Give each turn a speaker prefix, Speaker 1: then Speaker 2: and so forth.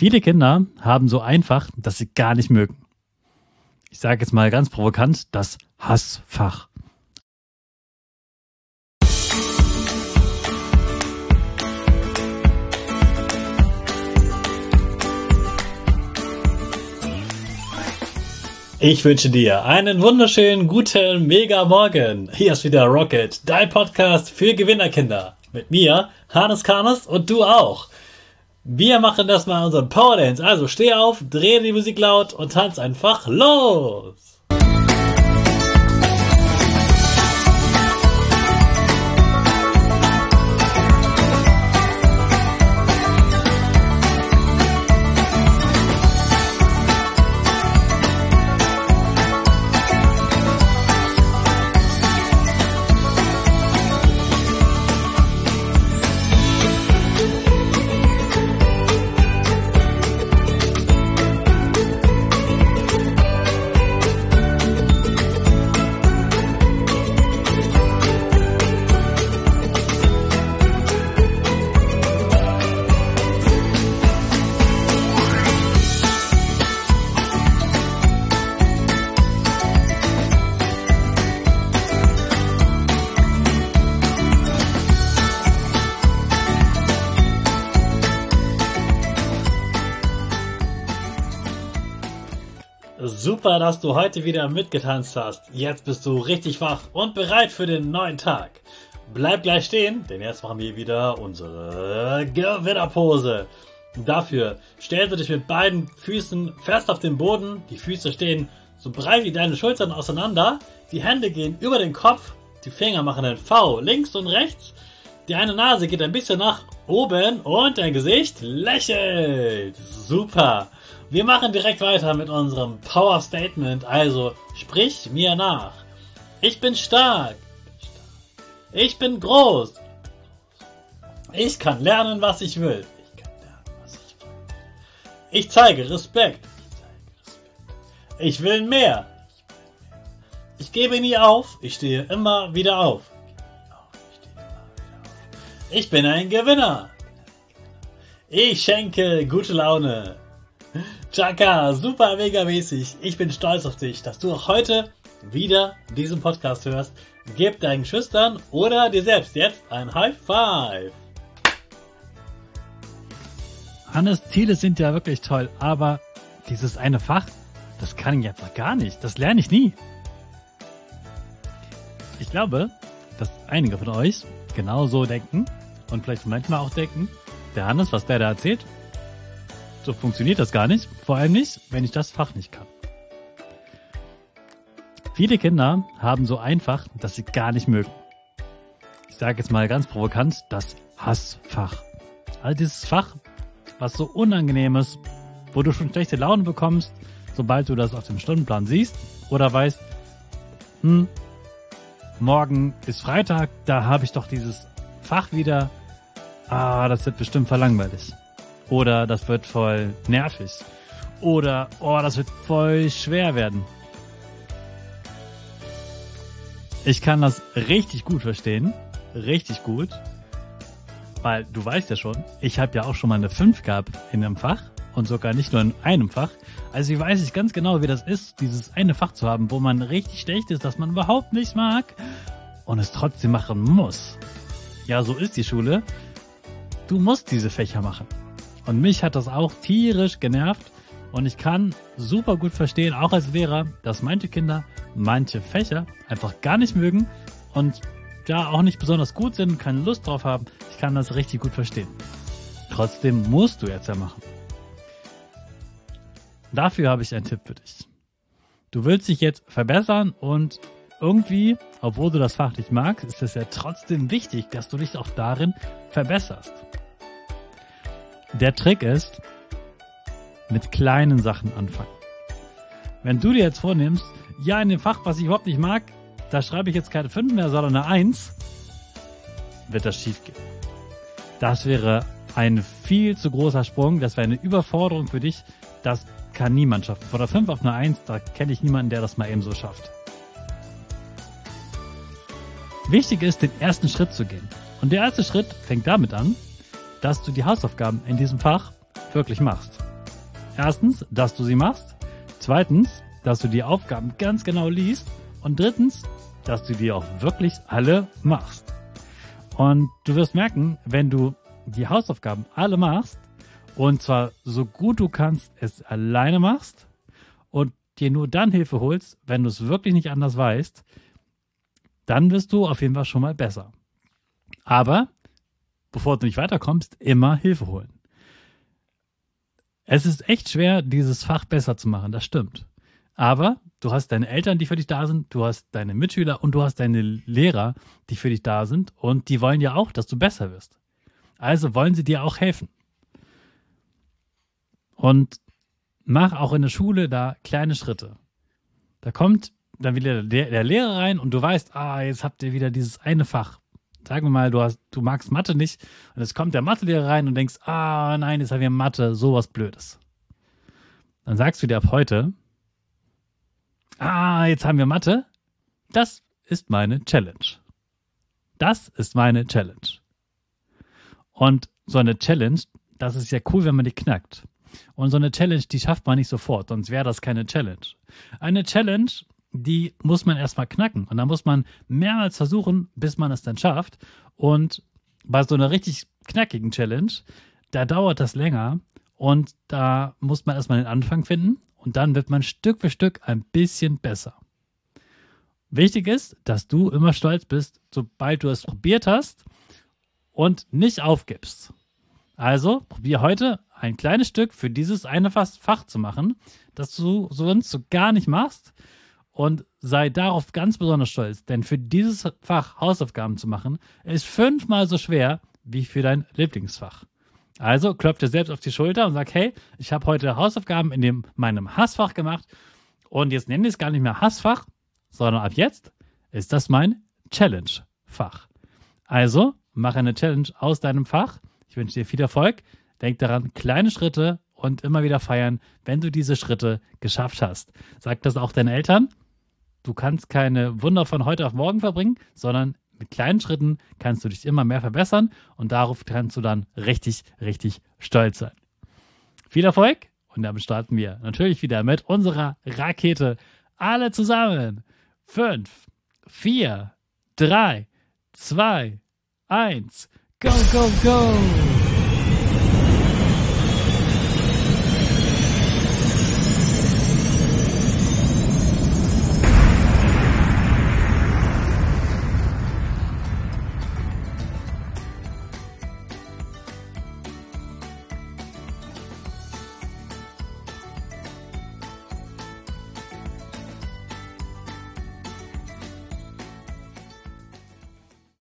Speaker 1: Viele Kinder haben so einfach, dass sie gar nicht mögen. Ich sage jetzt mal ganz provokant, das Hassfach. Ich wünsche dir einen wunderschönen, guten, mega Morgen. Hier ist wieder Rocket, dein Podcast für Gewinnerkinder. Mit mir, Hannes Karnes und du auch. Wir machen das mal unseren Power Dance. Also steh auf, dreh die Musik laut und tanz einfach los. Super, dass du heute wieder mitgetanzt hast. Jetzt bist du richtig wach und bereit für den neuen Tag. Bleib gleich stehen, denn jetzt machen wir wieder unsere Gewinnerpose. Dafür stellst du dich mit beiden Füßen fest auf den Boden. Die Füße stehen so breit wie deine Schultern auseinander. Die Hände gehen über den Kopf. Die Finger machen ein V links und rechts. Die eine Nase geht ein bisschen nach oben und dein Gesicht lächelt. Super. Wir machen direkt weiter mit unserem Power Statement, also sprich mir nach. Ich bin stark. Ich bin groß. Ich kann lernen, was ich will. Ich zeige Respekt. Ich will mehr. Ich gebe nie auf. Ich stehe immer wieder auf. Ich bin ein Gewinner. Ich schenke gute Laune. Chaka, super mega mäßig. Ich bin stolz auf dich, dass du auch heute wieder diesen Podcast hörst. Gib deinen Schüchtern oder dir selbst jetzt ein High Five. Hannes, Ziele sind ja wirklich toll, aber dieses eine Fach, das kann ich jetzt noch gar nicht. Das lerne ich nie. Ich glaube, dass einige von euch genauso denken und vielleicht manchmal auch denken, der Hannes, was der da erzählt, so funktioniert das gar nicht, vor allem nicht, wenn ich das Fach nicht kann. Viele Kinder haben so einfach, dass sie gar nicht mögen. Ich sage jetzt mal ganz provokant, das Hassfach. Also dieses Fach, was so unangenehm ist, wo du schon schlechte Laune bekommst, sobald du das auf dem Stundenplan siehst oder weißt, morgen ist Freitag, da habe ich doch dieses Fach wieder, das wird bestimmt voll langweilig. Oder das wird voll nervig. Oder, das wird voll schwer werden. Ich kann das richtig gut verstehen. Richtig gut. Weil du weißt ja schon, ich habe ja auch schon mal eine 5 gehabt in einem Fach. Und sogar nicht nur in einem Fach. Also ich weiß ganz genau, wie das ist, dieses eine Fach zu haben, wo man richtig schlecht ist, das man überhaupt nicht mag. Und es trotzdem machen muss. Ja, so ist die Schule. Du musst diese Fächer machen. Und mich hat das auch tierisch genervt und ich kann super gut verstehen, auch als Lehrer, dass manche Kinder manche Fächer einfach gar nicht mögen und da auch nicht besonders gut sind, keine Lust drauf haben. Ich kann das richtig gut verstehen. Trotzdem musst du jetzt ja machen. Dafür habe ich einen Tipp für dich. Du willst dich jetzt verbessern und irgendwie, obwohl du das Fach nicht magst, ist es ja trotzdem wichtig, dass du dich auch darin verbesserst. Der Trick ist, mit kleinen Sachen anfangen. Wenn du dir jetzt vornimmst, ja, in dem Fach, was ich überhaupt nicht mag, da schreibe ich jetzt keine 5 mehr, sondern eine 1, wird das schief gehen. Das wäre ein viel zu großer Sprung, das wäre eine Überforderung für dich, das kann niemand schaffen. Von der 5 auf eine 1, da kenne ich niemanden, der das mal eben so schafft. Wichtig ist, den ersten Schritt zu gehen. Und der erste Schritt fängt damit an, dass du die Hausaufgaben in diesem Fach wirklich machst. Erstens, dass du sie machst. Zweitens, dass du die Aufgaben ganz genau liest. Und drittens, dass du die auch wirklich alle machst. Und du wirst merken, wenn du die Hausaufgaben alle machst und zwar so gut du kannst es alleine machst und dir nur dann Hilfe holst, wenn du es wirklich nicht anders weißt, dann wirst du auf jeden Fall schon mal besser. Aber bevor du nicht weiterkommst, immer Hilfe holen. Es ist echt schwer, dieses Fach besser zu machen, das stimmt. Aber du hast deine Eltern, die für dich da sind, du hast deine Mitschüler und du hast deine Lehrer, die für dich da sind und die wollen ja auch, dass du besser wirst. Also wollen sie dir auch helfen. Und mach auch in der Schule da kleine Schritte. Da kommt dann wieder der Lehrer rein und du weißt, jetzt habt ihr wieder dieses eine Fach. Sagen wir mal, du magst Mathe nicht und jetzt kommt der Mathelehrer rein und denkst, nein, jetzt haben wir Mathe, sowas Blödes. Dann sagst du dir ab heute, jetzt haben wir Mathe. Das ist meine Challenge. Das ist meine Challenge. Und so eine Challenge, das ist ja cool, wenn man die knackt. Und so eine Challenge, die schafft man nicht sofort, sonst wäre das keine Challenge. Eine Challenge, die muss man erstmal knacken. Und dann muss man mehrmals versuchen, bis man es dann schafft. Und bei so einer richtig knackigen Challenge, da dauert das länger. Und da muss man erstmal den Anfang finden. Und dann wird man Stück für Stück ein bisschen besser. Wichtig ist, dass du immer stolz bist, sobald du es probiert hast und nicht aufgibst. Also probier heute ein kleines Stück für dieses eine Fach zu machen, das du sonst so gar nicht machst und sei darauf ganz besonders stolz, denn für dieses Fach Hausaufgaben zu machen, ist 5-mal so schwer wie für dein Lieblingsfach. Also klopf dir selbst auf die Schulter und sag, hey, ich habe heute Hausaufgaben in meinem Hassfach gemacht und jetzt nenne ich es gar nicht mehr Hassfach, sondern ab jetzt ist das mein Challenge-Fach. Also mach eine Challenge aus deinem Fach. Ich wünsche dir viel Erfolg. Denk daran, kleine Schritte und immer wieder feiern, wenn du diese Schritte geschafft hast. Sag das auch deinen Eltern. Du kannst keine Wunder von heute auf morgen verbringen, sondern mit kleinen Schritten kannst du dich immer mehr verbessern und darauf kannst du dann richtig, richtig stolz sein. Viel Erfolg und damit starten wir natürlich wieder mit unserer Rakete. Alle zusammen. 5, 4, 3, 2, 1. Go, go, go!